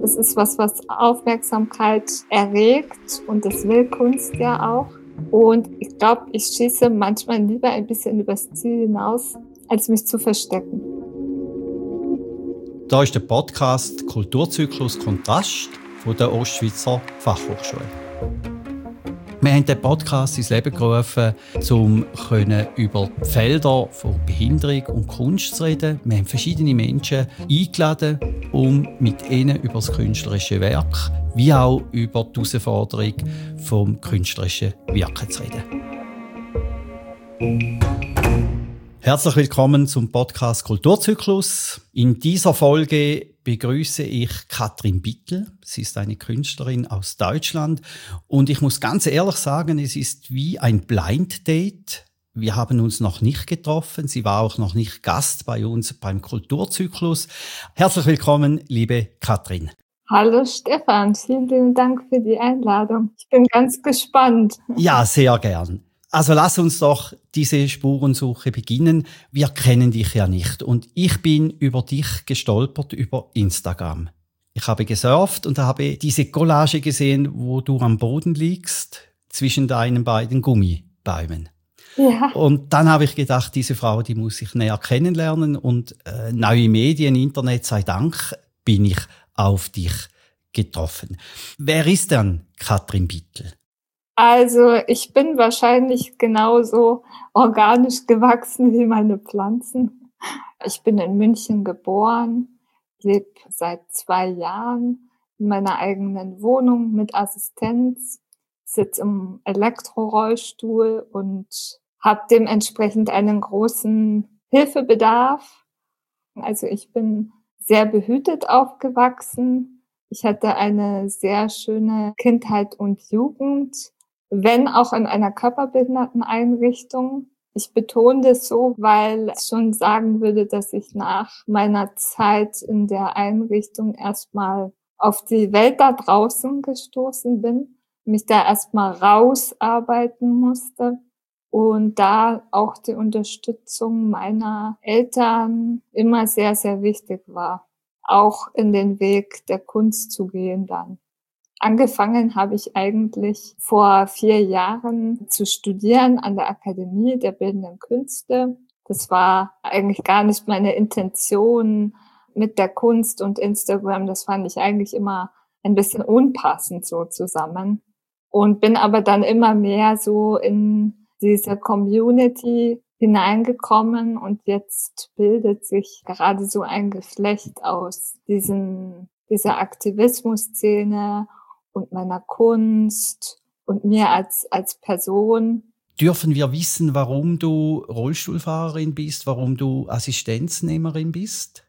Das ist was Aufmerksamkeit erregt und das will Kunst ja auch. Und ich glaube, ich schieße manchmal lieber ein bisschen übers Ziel hinaus, als mich zu verstecken. Da ist der Podcast Kulturzyklus Kontrast von der Ostschweizer Fachhochschule. Wir haben den Podcast ins Leben gerufen, um über die Felder von Behinderung und Kunst zu reden. Wir haben verschiedene Menschen eingeladen, um mit ihnen über das künstlerische Werk wie auch über die Herausforderung vom künstlerischen Wirken zu reden. Herzlich willkommen zum Podcast Kulturzyklus. In dieser Folge begrüße ich Katrin Bittel. Sie ist eine Künstlerin aus Deutschland und ich muss ganz ehrlich sagen, es ist wie ein Blind Date. Wir haben uns noch nicht getroffen. Sie war auch noch nicht Gast bei uns beim Kulturzyklus. Herzlich willkommen, liebe Katrin. Hallo Stefan, vielen Dank für die Einladung. Ich bin ganz gespannt. Ja, sehr gern. Also lass uns doch diese Spurensuche beginnen. Wir kennen dich ja nicht und ich bin über dich gestolpert über Instagram. Ich habe gesurft und habe diese Collage gesehen, wo du am Boden liegst, zwischen deinen beiden Gummibäumen. Ja. Und dann habe ich gedacht, diese Frau, die muss ich näher kennenlernen und neue Medien, Internet sei Dank, bin ich auf dich getroffen. Wer ist denn Katrin Bittel? Also ich bin wahrscheinlich genauso organisch gewachsen wie meine Pflanzen. Ich bin in München geboren, lebe seit 2 Jahren in meiner eigenen Wohnung mit Assistenz, sitze im Elektrorollstuhl und habe dementsprechend einen großen Hilfebedarf. Also ich bin sehr behütet aufgewachsen. Ich hatte eine sehr schöne Kindheit und Jugend, wenn auch in einer Körperbehinderteneinrichtung. Ich betone das so, weil ich schon sagen würde, dass ich nach meiner Zeit in der Einrichtung erstmal auf die Welt da draußen gestoßen bin, mich da erstmal rausarbeiten musste und da auch die Unterstützung meiner Eltern immer sehr, sehr wichtig war, auch in den Weg der Kunst zu gehen dann. Angefangen habe ich eigentlich vor 4 Jahren zu studieren an der Akademie der Bildenden Künste. Das war eigentlich gar nicht meine Intention mit der Kunst und Instagram. Das fand ich eigentlich immer ein bisschen unpassend so zusammen. Und bin aber dann immer mehr so in diese Community hineingekommen und jetzt bildet sich gerade so ein Geflecht aus dieser Aktivismusszene und meiner Kunst und mir als Person. Dürfen wir wissen, warum du Rollstuhlfahrerin bist, warum du Assistenznehmerin bist?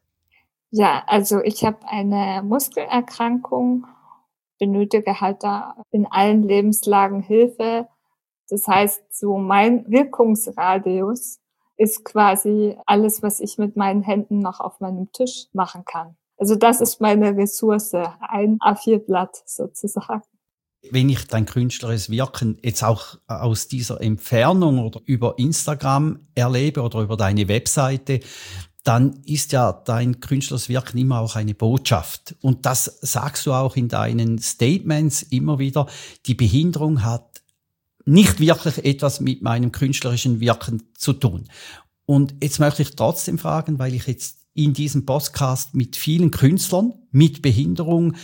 Ja, also ich habe eine Muskelerkrankung, benötige halt da in allen Lebenslagen Hilfe. Das heißt, so mein Wirkungsradius ist quasi alles, was ich mit meinen Händen noch auf meinem Tisch machen kann. Also das ist meine Ressource, ein A4-Blatt sozusagen. Wenn ich dein künstlerisches Wirken jetzt auch aus dieser Entfernung oder über Instagram erlebe oder über deine Webseite, dann ist ja dein künstlerisches Wirken immer auch eine Botschaft. Und das sagst du auch in deinen Statements immer wieder. Die Behinderung hat nicht wirklich etwas mit meinem künstlerischen Wirken zu tun. Und jetzt möchte ich trotzdem fragen, weil ich jetzt in diesem Podcast mit vielen Künstlern mit Behinderung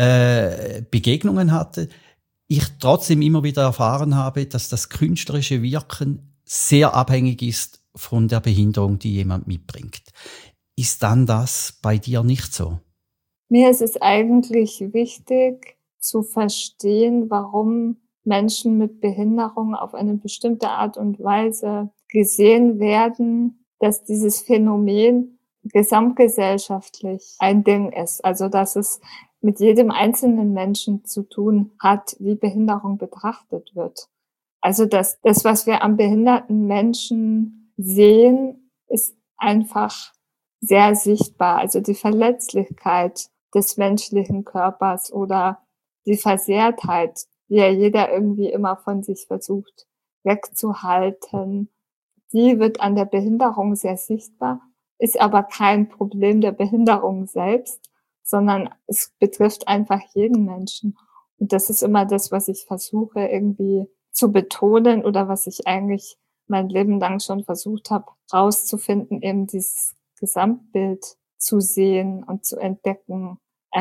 Begegnungen hatte, ich trotzdem immer wieder erfahren habe, dass das künstlerische Wirken sehr abhängig ist von der Behinderung, die jemand mitbringt. Ist dann das bei dir nicht so? Mir ist es eigentlich wichtig zu verstehen, warum Menschen mit Behinderung auf eine bestimmte Art und Weise gesehen werden, dass dieses Phänomen gesamtgesellschaftlich ein Ding ist. Also dass es mit jedem einzelnen Menschen zu tun hat, wie Behinderung betrachtet wird. Also das, was wir am behinderten Menschen sehen, ist einfach sehr sichtbar. Also die Verletzlichkeit des menschlichen Körpers oder die Versehrtheit, die ja jeder irgendwie immer von sich versucht wegzuhalten, die wird an der Behinderung sehr sichtbar, ist aber kein Problem der Behinderung selbst, sondern es betrifft einfach jeden Menschen. Und das ist immer das, was ich versuche irgendwie zu betonen oder was ich eigentlich mein Leben lang schon versucht habe, rauszufinden, eben dieses Gesamtbild zu sehen und zu entdecken,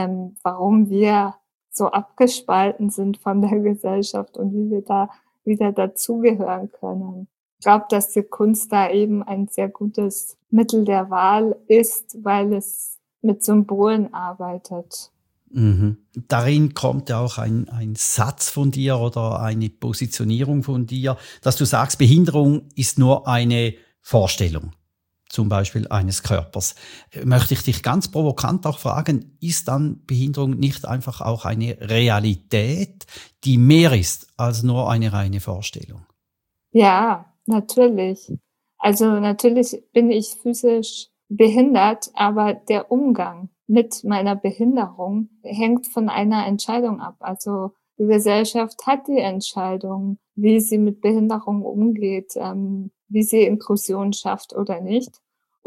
warum wir so abgespalten sind von der Gesellschaft und wie wir da wieder dazugehören können. Ich glaube, dass die Kunst da eben ein sehr gutes Mittel der Wahl ist, weil es mit Symbolen arbeitet. Mhm. Darin kommt ja auch ein Satz von dir oder eine Positionierung von dir, dass du sagst, Behinderung ist nur eine Vorstellung, zum Beispiel eines Körpers. Möchte ich dich ganz provokant auch fragen, ist dann Behinderung nicht einfach auch eine Realität, die mehr ist als nur eine reine Vorstellung? Ja, natürlich. Also, natürlich bin ich physisch behindert, aber der Umgang mit meiner Behinderung hängt von einer Entscheidung ab. Also, die Gesellschaft hat die Entscheidung, wie sie mit Behinderung umgeht, wie sie Inklusion schafft oder nicht.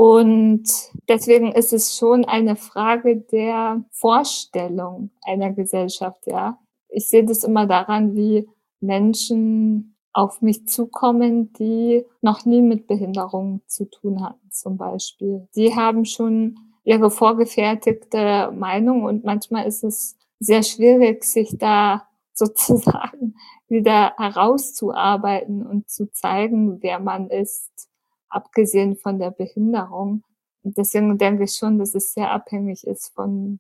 Und deswegen ist es schon eine Frage der Vorstellung einer Gesellschaft, ja. Ich sehe das immer daran, wie Menschen auf mich zukommen, die noch nie mit Behinderung zu tun hatten, zum Beispiel. Die haben schon ihre vorgefertigte Meinung und manchmal ist es sehr schwierig, sich da sozusagen wieder herauszuarbeiten und zu zeigen, wer man ist, abgesehen von der Behinderung. Und deswegen denke ich schon, dass es sehr abhängig ist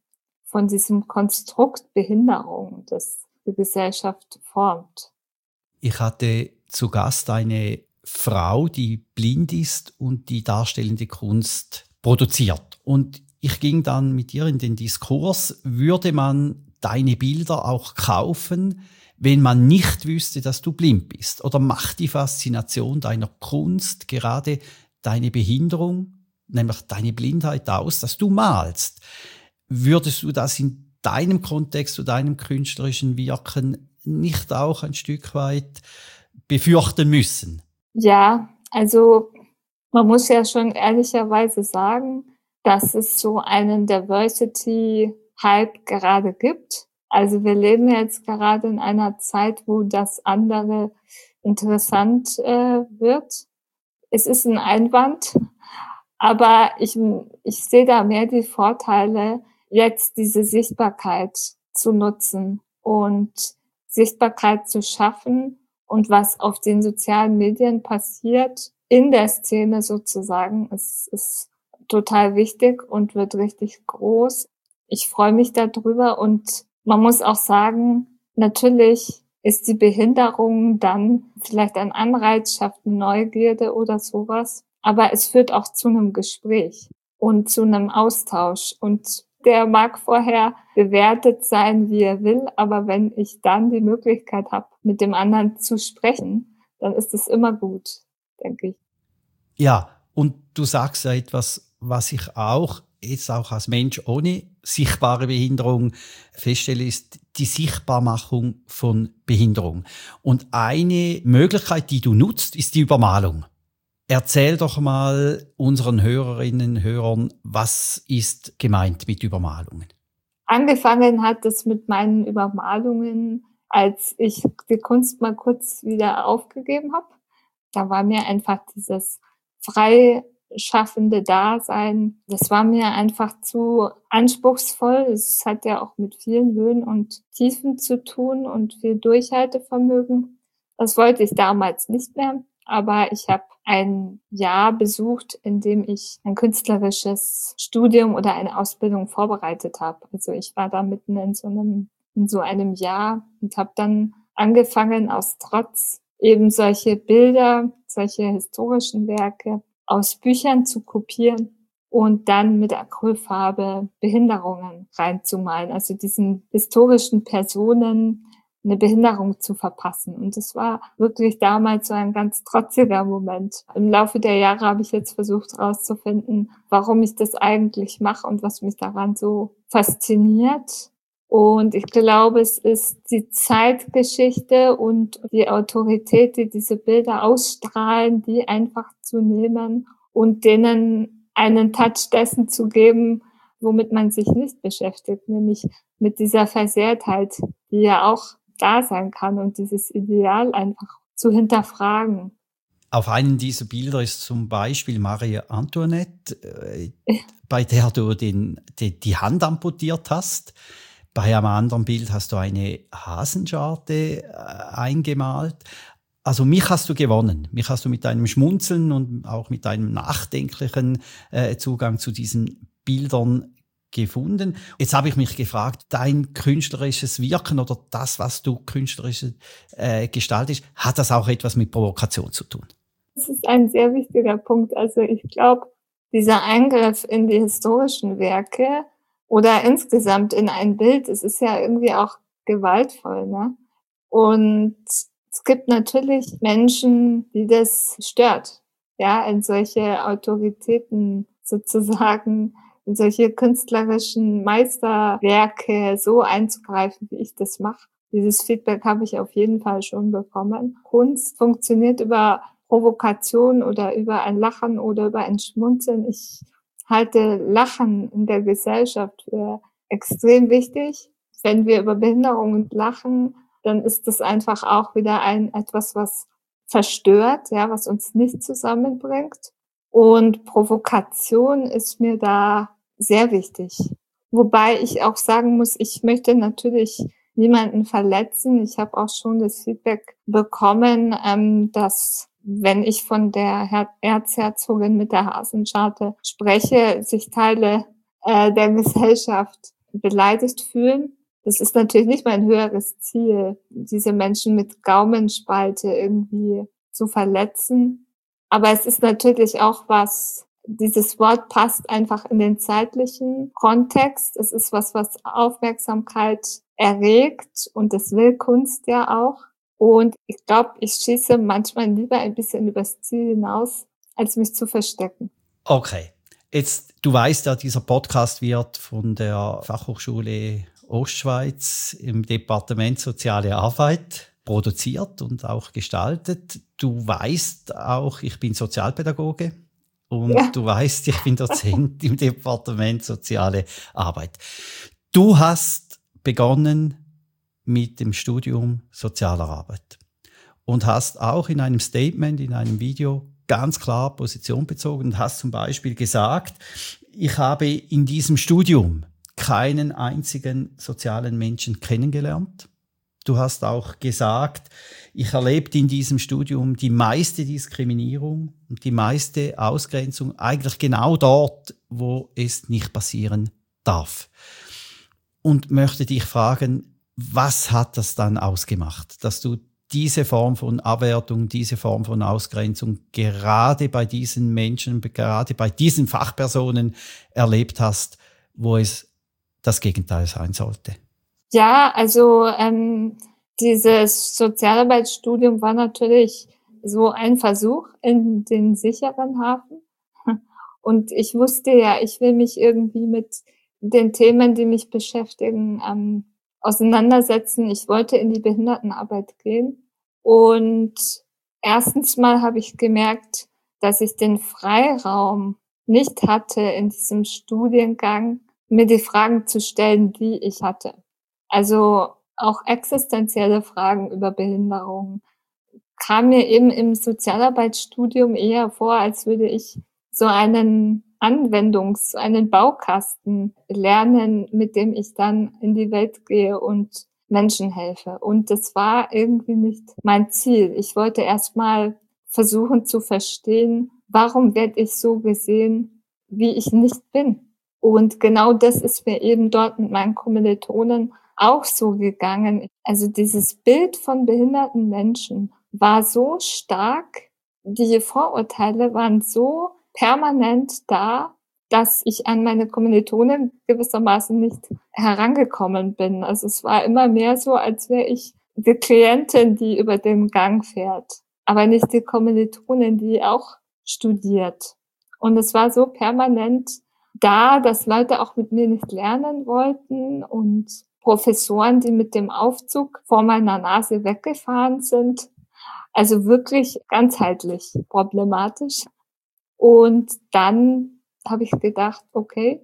von diesem Konstrukt Behinderung, das die Gesellschaft formt. Ich hatte zu Gast eine Frau, die blind ist und die darstellende Kunst produziert. Und ich ging dann mit ihr in den Diskurs, würde man deine Bilder auch kaufen, wenn man nicht wüsste, dass du blind bist? Oder macht die Faszination deiner Kunst gerade deine Behinderung, nämlich deine Blindheit aus, dass du malst? Würdest du das in deinem Kontext, zu deinem künstlerischen Wirken nicht auch ein Stück weit befürchten müssen? Ja, also man muss ja schon ehrlicherweise sagen, dass es so einen Diversity-Hype gerade gibt. Also wir leben jetzt gerade in einer Zeit, wo das andere interessant wird. Es ist ein Einwand, aber ich sehe da mehr die Vorteile, jetzt diese Sichtbarkeit zu nutzen und Sichtbarkeit zu schaffen und was auf den sozialen Medien passiert, in der Szene sozusagen, ist total wichtig und wird richtig groß. Ich freue mich darüber und man muss auch sagen, natürlich ist die Behinderung dann vielleicht ein Anreiz, schafft eine Neugierde oder sowas. Aber es führt auch zu einem Gespräch und zu einem Austausch. Und der mag vorher bewertet sein, wie er will, aber wenn ich dann die Möglichkeit habe, mit dem anderen zu sprechen, dann ist es immer gut, denke ich. Ja, und du sagst ja etwas, was ich auch jetzt auch als Mensch ohne sichtbare Behinderung feststelle, ist die Sichtbarmachung von Behinderung. Und eine Möglichkeit, die du nutzt, ist die Übermalung. Erzähl doch mal unseren Hörerinnen und Hörern, was ist gemeint mit Übermalungen? Angefangen hat es mit meinen Übermalungen, als ich die Kunst mal kurz wieder aufgegeben habe. Da war mir einfach dieses freischaffende Dasein, das war mir einfach zu anspruchsvoll. Es hat ja auch mit vielen Höhen und Tiefen zu tun und viel Durchhaltevermögen. Das wollte ich damals nicht mehr, aber ich habe ein Jahr besucht, in dem ich ein künstlerisches Studium oder eine Ausbildung vorbereitet habe. Also ich war da mitten in so einem Jahr und habe dann angefangen, aus Trotz eben solche Bilder, solche historischen Werke aus Büchern zu kopieren und dann mit Acrylfarbe Behinderungen reinzumalen, also diesen historischen Personen eine Behinderung zu verpassen. Und das war wirklich damals so ein ganz trotziger Moment. Im Laufe der Jahre habe ich jetzt versucht herauszufinden, warum ich das eigentlich mache und was mich daran so fasziniert. Und ich glaube, es ist die Zeitgeschichte und die Autorität, die diese Bilder ausstrahlen, die einfach zu nehmen und denen einen Touch dessen zu geben, womit man sich nicht beschäftigt, nämlich mit dieser Versehrtheit, die ja auch da sein kann und dieses Ideal einfach zu hinterfragen. Auf einem dieser Bilder ist zum Beispiel Marie Antoinette, bei der du die Hand amputiert hast. Bei einem anderen Bild hast du eine Hasenscharte eingemalt. Also mich hast du gewonnen. Mich hast du mit deinem Schmunzeln und auch mit deinem nachdenklichen Zugang zu diesen Bildern gefunden. Jetzt habe ich mich gefragt, dein künstlerisches Wirken oder das, was du künstlerisch gestaltest, hat das auch etwas mit Provokation zu tun? Das ist ein sehr wichtiger Punkt. Also ich glaube, dieser Eingriff in die historischen Werke oder insgesamt in ein Bild, es ist ja irgendwie auch gewaltvoll, ne? Und es gibt natürlich Menschen, die das stört, ja, in solche Autoritäten sozusagen, in solche künstlerischen Meisterwerke so einzugreifen, wie ich das mache. Dieses Feedback habe ich auf jeden Fall schon bekommen. Kunst funktioniert über Provokation oder über ein Lachen oder über ein Schmunzeln. Ich halte Lachen in der Gesellschaft für extrem wichtig. Wenn wir über Behinderungen lachen, dann ist das einfach auch wieder etwas, was verstört, ja, was uns nicht zusammenbringt. Und Provokation ist mir da sehr wichtig. Wobei ich auch sagen muss, ich möchte natürlich niemanden verletzen. Ich habe auch schon das Feedback bekommen, dass wenn ich von der Erzherzogin mit der Hasenscharte spreche, sich Teile der Gesellschaft beleidigt fühlen. Das ist natürlich nicht mein höheres Ziel, diese Menschen mit Gaumenspalte irgendwie zu verletzen. Aber es ist natürlich auch dieses Wort passt einfach in den zeitlichen Kontext. Es ist was Aufmerksamkeit erregt und das will Kunst ja auch. Und ich glaube, ich schieße manchmal lieber ein bisschen übers Ziel hinaus, als mich zu verstecken. Okay. Jetzt, du weißt ja, dieser Podcast wird von der Fachhochschule Ostschweiz im Departement Soziale Arbeit produziert und auch gestaltet. Du weißt auch, ich bin Sozialpädagoge und Ja. du weißt, ich bin Dozent im Departement Soziale Arbeit. Du hast begonnen mit dem Studium Sozialer Arbeit und hast auch in einem Statement, in einem Video ganz klar Position bezogen und hast zum Beispiel gesagt, ich habe in diesem Studium keinen einzigen sozialen Menschen kennengelernt. Du hast auch gesagt, ich erlebte in diesem Studium die meiste Diskriminierung und die meiste Ausgrenzung eigentlich genau dort, wo es nicht passieren darf. Und möchte dich fragen, was hat das dann ausgemacht, dass du diese Form von Abwertung, diese Form von Ausgrenzung gerade bei diesen Menschen, gerade bei diesen Fachpersonen erlebt hast, wo es das Gegenteil sein sollte? Ja, also dieses Sozialarbeitsstudium war natürlich so ein Versuch in den sicheren Hafen. Und ich wusste ja, ich will mich irgendwie mit den Themen, die mich beschäftigen, auseinandersetzen. Ich wollte in die Behindertenarbeit gehen. Und erstens mal habe ich gemerkt, dass ich den Freiraum nicht hatte, in diesem Studiengang mir die Fragen zu stellen, die ich hatte. Also auch existenzielle Fragen über Behinderung kam mir eben im Sozialarbeitsstudium eher vor, als würde ich so einen Baukasten lernen, mit dem ich dann in die Welt gehe und Menschen helfe. Und das war irgendwie nicht mein Ziel. Ich wollte erst mal versuchen zu verstehen, warum werde ich so gesehen, wie ich nicht bin? Und genau das ist mir eben dort mit meinen Kommilitonen auch so gegangen. Also dieses Bild von behinderten Menschen war so stark, die Vorurteile waren so permanent da, dass ich an meine Kommilitonen gewissermaßen nicht herangekommen bin. Also es war immer mehr so, als wäre ich die Klientin, die über den Gang fährt, aber nicht die Kommilitonin, die auch studiert. Und es war so permanent da, dass Leute auch mit mir nicht lernen wollten und Professoren, die mit dem Aufzug vor meiner Nase weggefahren sind. Also wirklich ganzheitlich problematisch. Und dann habe ich gedacht, okay,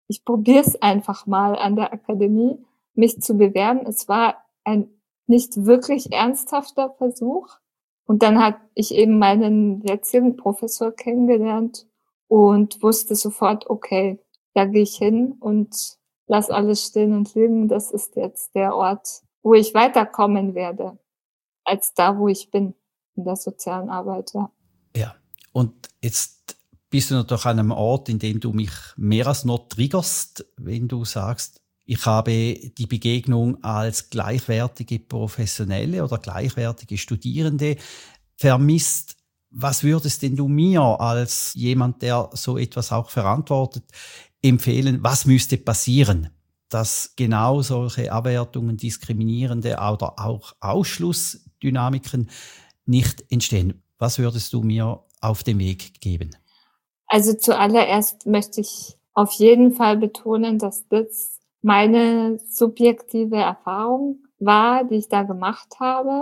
ich probiere es einfach mal an der Akademie, mich zu bewerben. Es war ein nicht wirklich ernsthafter Versuch. Und dann habe ich eben meinen jetzigen Professor kennengelernt und wusste sofort, okay, da gehe ich hin und lass alles stehen und liegen. Das ist jetzt der Ort, wo ich weiterkommen werde, als da, wo ich bin, in der sozialen Arbeit, ja. Ja. Und jetzt bist du natürlich an einem Ort, in dem du mich mehr als noch triggerst, wenn du sagst, ich habe die Begegnung als gleichwertige Professionelle oder gleichwertige Studierende vermisst. Was würdest denn du mir als jemand, der so etwas auch verantwortet, empfehlen? Was müsste passieren, dass genau solche Abwertungen, diskriminierende oder auch Ausschlussdynamiken nicht entstehen? Was würdest du mir auf den Weg geben? Also zuallererst möchte ich auf jeden Fall betonen, dass das meine subjektive Erfahrung war, die ich da gemacht habe.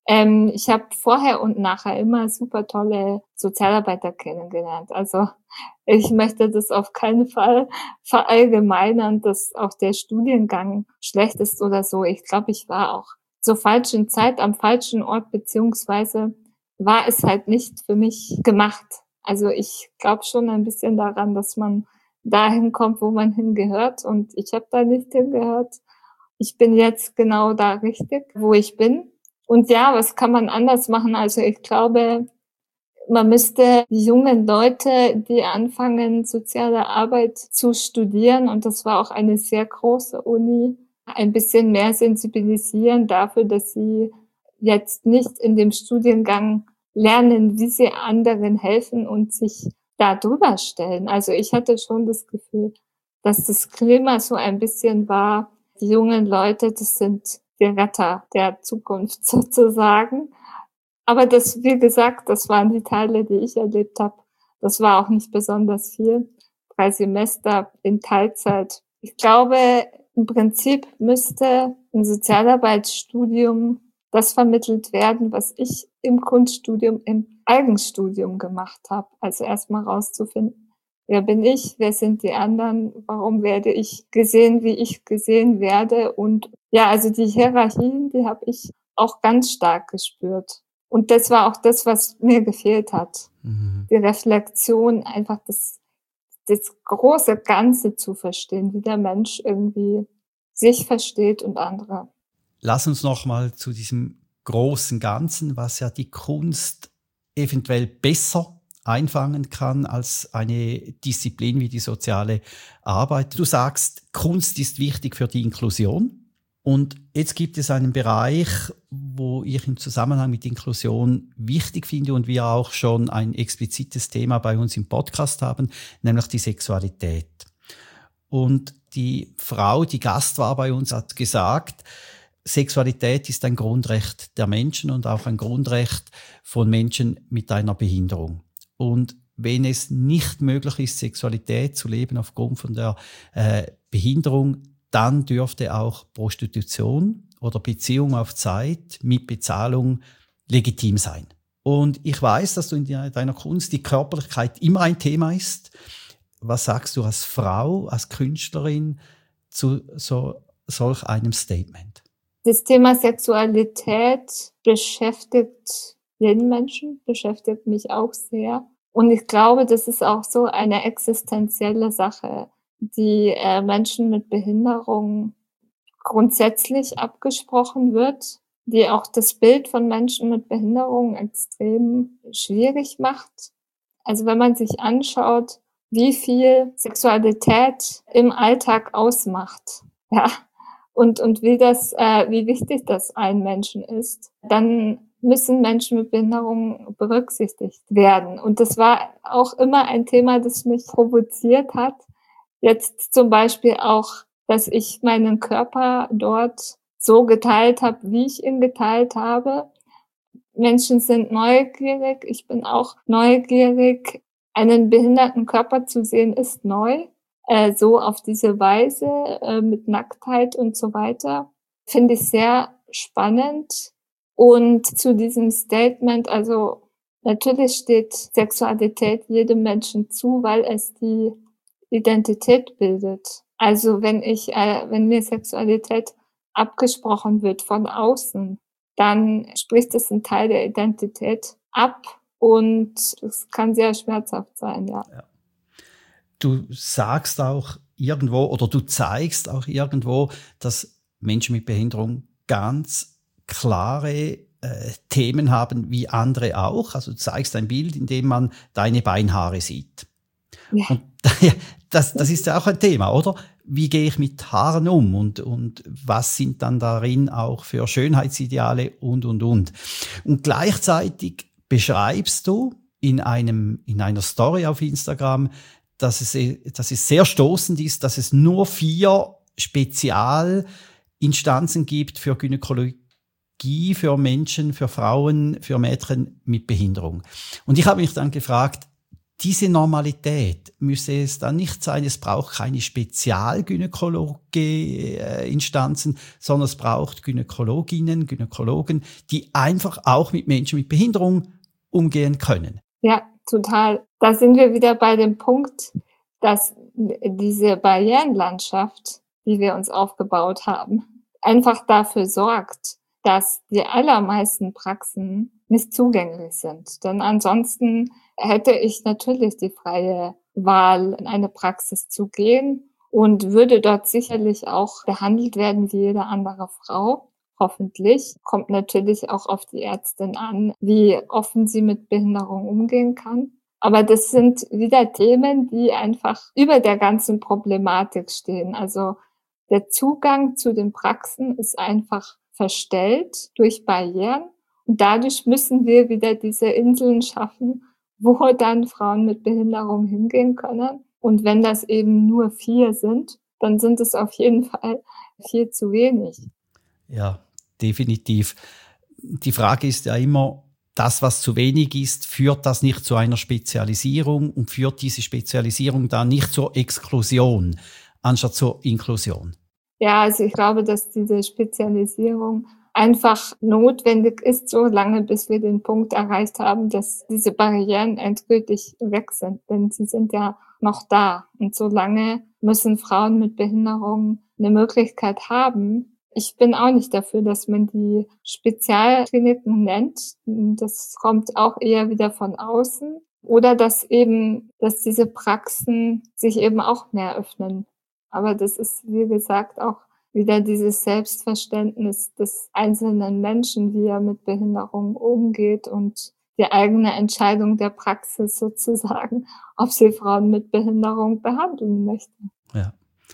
Ich habe vorher und nachher immer super tolle Sozialarbeiter kennengelernt. Also ich möchte das auf keinen Fall verallgemeinern, dass auch der Studiengang schlecht ist oder so. Ich glaube, ich war auch zur falschen Zeit am falschen Ort, beziehungsweise war es halt nicht für mich gemacht. Also ich glaube schon ein bisschen daran, dass man dahin kommt, wo man hingehört. Und ich habe da nicht hingehört. Ich bin jetzt genau da richtig, wo ich bin. Und ja, was kann man anders machen? Also ich glaube, man müsste die jungen Leute, die anfangen, soziale Arbeit zu studieren, und das war auch eine sehr große Uni, ein bisschen mehr sensibilisieren dafür, dass sie jetzt nicht in dem Studiengang lernen, wie sie anderen helfen und sich da drüber stellen. Also ich hatte schon das Gefühl, dass das Klima so ein bisschen war, die jungen Leute, das sind die Retter der Zukunft sozusagen. Aber das, wie gesagt, das waren die Teile, die ich erlebt habe. Das war auch nicht besonders viel. 3 Semester in Teilzeit. Ich glaube, im Prinzip müsste im Sozialarbeitsstudium das vermittelt werden, was ich im Kunststudium, im Eigenstudium gemacht habe. Also erstmal rauszufinden, wer bin ich, wer sind die anderen, warum werde ich gesehen, wie ich gesehen werde. Und ja, also die Hierarchien, die habe ich auch ganz stark gespürt. Und das war auch das, was mir gefehlt hat. Mhm. Die Reflexion, einfach das große Ganze zu verstehen, wie der Mensch irgendwie sich versteht und andere. Lass uns noch mal zu diesem großen Ganzen, was ja die Kunst eventuell besser einfangen kann als eine Disziplin wie die soziale Arbeit. Du sagst, Kunst ist wichtig für die Inklusion. Und jetzt gibt es einen Bereich, wo ich im Zusammenhang mit Inklusion wichtig finde und wir auch schon ein explizites Thema bei uns im Podcast haben, nämlich die Sexualität. Und die Frau, die Gast war bei uns, hat gesagt, Sexualität ist ein Grundrecht der Menschen und auch ein Grundrecht von Menschen mit einer Behinderung. Und wenn es nicht möglich ist, Sexualität zu leben aufgrund von der Behinderung, dann dürfte auch Prostitution oder Beziehung auf Zeit mit Bezahlung legitim sein. Und ich weiß, dass du in deiner Kunst die Körperlichkeit immer ein Thema ist. Was sagst du als Frau, als Künstlerin zu solch einem Statement? Das Thema Sexualität beschäftigt jeden Menschen, beschäftigt mich auch sehr. Und ich glaube, das ist auch so eine existenzielle Sache, die Menschen mit Behinderung grundsätzlich abgesprochen wird, die auch das Bild von Menschen mit Behinderung extrem schwierig macht. Also wenn man sich anschaut, wie viel Sexualität im Alltag ausmacht, ja, und wie wichtig das allen Menschen ist, dann müssen Menschen mit Behinderung berücksichtigt werden. Und das war auch immer ein Thema, das mich provoziert hat. Jetzt zum Beispiel auch, dass ich meinen Körper dort so geteilt habe, wie ich ihn geteilt habe. Menschen sind neugierig, ich bin auch neugierig. Einen behinderten Körper zu sehen, ist neu. So auf diese Weise, mit Nacktheit und so weiter, finde ich sehr spannend. Und zu diesem Statement, also natürlich steht Sexualität jedem Menschen zu, weil es die Identität bildet. Also wenn mir Sexualität abgesprochen wird von außen, dann spricht es einen Teil der Identität ab und es kann sehr schmerzhaft sein, ja. Ja. Du sagst auch irgendwo oder du zeigst auch irgendwo, dass Menschen mit Behinderung ganz klare Themen haben wie andere auch. Also du zeigst ein Bild, in dem man deine Beinhaare sieht. Ja, Und das ist ja auch ein Thema, oder? Wie gehe ich mit Haaren um und was sind dann darin auch für Schönheitsideale und. Und gleichzeitig beschreibst du in einer Story auf Instagram, dass es sehr stoßend ist, dass es nur 4 Spezialinstanzen gibt für Gynäkologie, für Menschen, für Frauen, für Mädchen mit Behinderung. Und ich habe mich dann gefragt, diese Normalität müsse es dann nicht sein, es braucht keine Spezialgynäkologie-Instanzen, sondern es braucht Gynäkologinnen, Gynäkologen, die einfach auch mit Menschen mit Behinderung umgehen können. ja, total. Da sind wir wieder bei dem Punkt, dass diese Barrierenlandschaft, die wir uns aufgebaut haben, einfach dafür sorgt, dass die allermeisten Praxen nicht zugänglich sind. Denn ansonsten hätte ich natürlich die freie Wahl, in eine Praxis zu gehen und würde dort sicherlich auch behandelt werden wie jede andere Frau. Hoffentlich. Kommt natürlich auch auf die Ärztin an, wie offen sie mit Behinderung umgehen kann. Aber das sind wieder Themen, die einfach über der ganzen Problematik stehen. Also der Zugang zu den Praxen ist einfach verstellt durch Barrieren. Und dadurch müssen wir wieder diese Inseln schaffen, wo dann Frauen mit Behinderung hingehen können. Und wenn das eben nur 4 sind, dann sind es auf jeden Fall viel zu wenig. Ja, definitiv. Die Frage ist ja immer, das, was zu wenig ist, führt das nicht zu einer Spezialisierung und führt diese Spezialisierung dann nicht zur Exklusion, anstatt zur Inklusion? Ja, also ich glaube, dass diese Spezialisierung einfach notwendig ist, so lange, bis wir den Punkt erreicht haben, dass diese Barrieren endgültig weg sind. Denn sie sind ja noch da. Und so lange müssen Frauen mit Behinderung eine Möglichkeit haben. Ich bin auch nicht dafür, dass man die Spezialkliniken nennt. Das kommt auch eher wieder von außen. Oder dass diese Praxen sich eben auch mehr öffnen. Aber das ist, wie gesagt, auch wieder dieses Selbstverständnis des einzelnen Menschen, wie er mit Behinderung umgeht und die eigene Entscheidung der Praxis sozusagen, ob sie Frauen mit Behinderung behandeln möchte. Ja.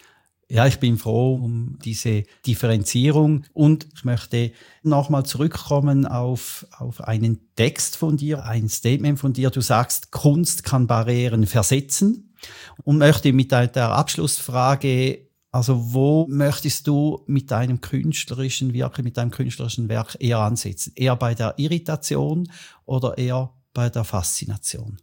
Ja, ich bin froh um diese Differenzierung und ich möchte nochmal zurückkommen auf einen Text von dir, ein Statement von dir. Du sagst, Kunst kann Barrieren versetzen und möchte mit der Abschlussfrage, also wo möchtest du mit deinem künstlerischen Werk eher ansetzen? Eher bei der Irritation oder eher bei der Faszination?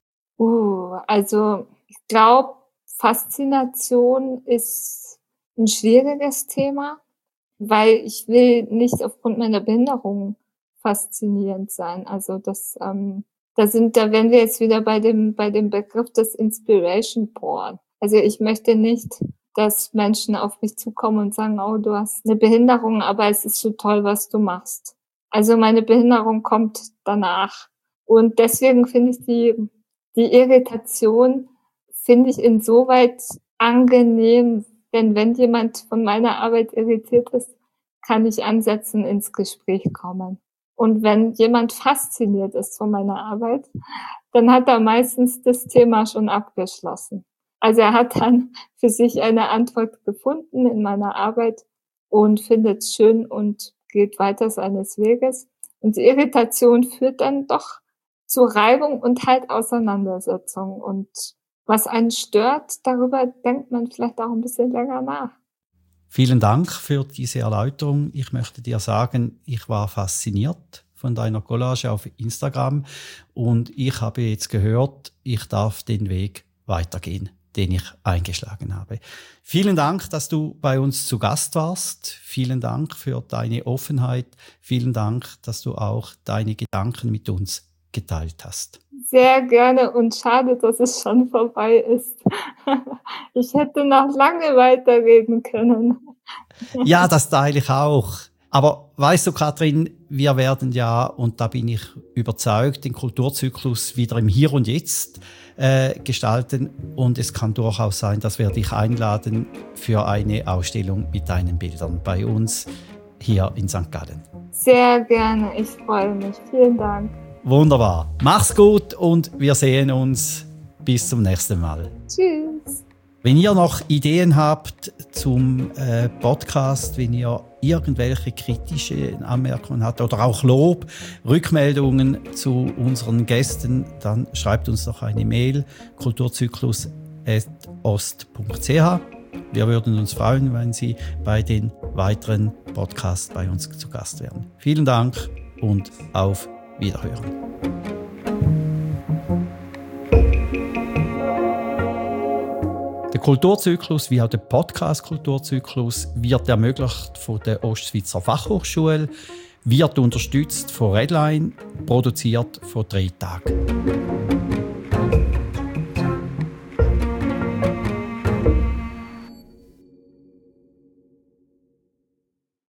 Also ich glaube, Faszination ist ein schwieriges Thema, weil ich will nicht aufgrund meiner Behinderung faszinierend sein. Also da wären wir jetzt wieder bei dem Begriff des Inspiration Porn. Also ich möchte nicht, dass Menschen auf mich zukommen und sagen, oh, du hast eine Behinderung, aber es ist so toll, was du machst. Also meine Behinderung kommt danach. Und deswegen finde ich die Irritation finde ich insoweit angenehm, denn wenn jemand von meiner Arbeit irritiert ist, kann ich ansetzen, ins Gespräch kommen. Und wenn jemand fasziniert ist von meiner Arbeit, dann hat er meistens das Thema schon abgeschlossen. Also er hat dann für sich eine Antwort gefunden in meiner Arbeit und findet es schön und geht weiter seines Weges. Und die Irritation führt dann doch zu Reibung und halt Auseinandersetzung. Und was einen stört, darüber denkt man vielleicht auch ein bisschen länger nach. Vielen Dank für diese Erläuterung. Ich möchte dir sagen, ich war fasziniert von deiner Collage auf Instagram und ich habe jetzt gehört, ich darf den Weg weitergehen, den ich eingeschlagen habe. Vielen Dank, dass du bei uns zu Gast warst. Vielen Dank für deine Offenheit. Vielen Dank, dass du auch deine Gedanken mit uns geteilt hast. Sehr gerne und schade, dass es schon vorbei ist. Ich hätte noch lange weiterreden können. Ja, das teile ich auch. Aber weißt du, Katrin, wir werden ja, und da bin ich überzeugt, den Kulturzyklus wieder im Hier und Jetzt gestalten. Und es kann durchaus sein, dass wir dich einladen für eine Ausstellung mit deinen Bildern bei uns hier in St. Gallen. Sehr gerne, ich freue mich. Vielen Dank. Wunderbar. Mach's gut und wir sehen uns. Bis zum nächsten Mal. Tschüss. Wenn ihr noch Ideen habt zum Podcast, wenn ihr irgendwelche kritische Anmerkungen habt oder auch Lob, Rückmeldungen zu unseren Gästen, dann schreibt uns doch eine Mail kulturzyklus@ost.ch. Wir würden uns freuen, wenn Sie bei den weiteren Podcasts bei uns zu Gast wären. Vielen Dank und auf Wiederhören. Der Kulturzyklus, wie auch der Podcast-Kulturzyklus, wird ermöglicht von der Ostschweizer Fachhochschule, wird unterstützt von Redline, produziert von 3 Tagen.